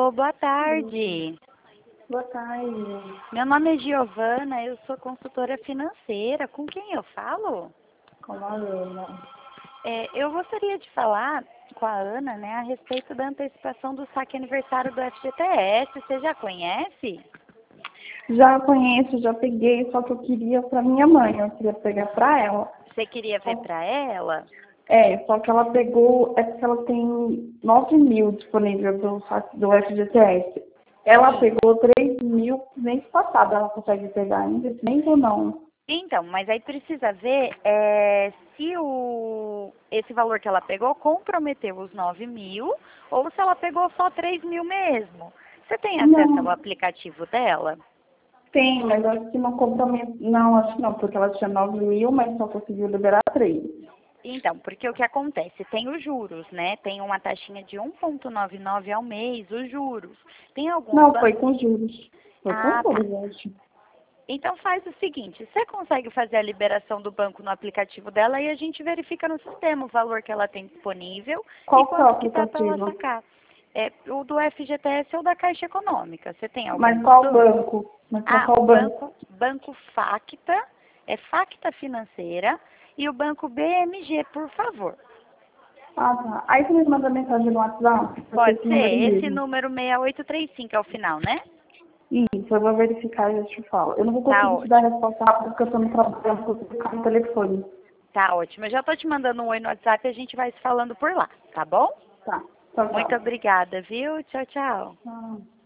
Alô, boa tarde. Boa tarde. Meu nome é Giovana, eu sou consultora financeira. Com quem eu falo? Com a Ana. Eu gostaria de falar com a Ana, né, a respeito da antecipação do saque aniversário do FGTS. Você já conhece? Já conheço, já peguei, só que eu queria pra minha mãe, eu queria pegar pra ela. Você queria ver para ela? Só que ela pegou, é porque ela tem 9 mil disponível do FGTS. Ela Sim. pegou 3 mil mês passado, ela consegue pegar ainda esse mês ou não? Então, mas aí precisa ver se esse valor que ela pegou comprometeu os 9 mil ou se ela pegou só 3 mil mesmo. Você tem acesso ao Não, aplicativo dela? tem, mas acho que não compromete. Não, acho que não, porque ela tinha 9 mil, mas só conseguiu liberar 3. Então, porque o que acontece? Tem os juros, né? Tem uma taxinha de 1,99 ao mês, os juros. Tem alguns Não, foi bancos. com juros. Foi com Ah, tá. juros, eu acho. Então faz o seguinte, você consegue fazer a liberação do banco no aplicativo dela e a gente verifica no sistema o valor que ela tem disponível e Qual que é o quanto que dá para ela aplicativo? sacar. O do FGTS ou da Caixa Econômica. Você tem algum Mas dos qual dois? banco? Mas pra Ah, qual o banco? banco Facta, é Facta Financeira, e o banco BMG, por favor. Ah, tá. Aí você me manda mensagem no WhatsApp, porque Pode esse número ser, esse mesmo. número 6835 é o final, né? Isso, eu vou verificar e eu te falo. Eu não vou Tá conseguir te dar a ótimo, resposta rápida porque eu tô no trabalho, eu não consigo ficar no telefone. tá ótimo. Eu já tô te mandando um oi no WhatsApp e a gente vai se falando por lá, tá bom? Tá. Tchau, Muito tchau. obrigada, viu? Tchau, tchau. Tchau.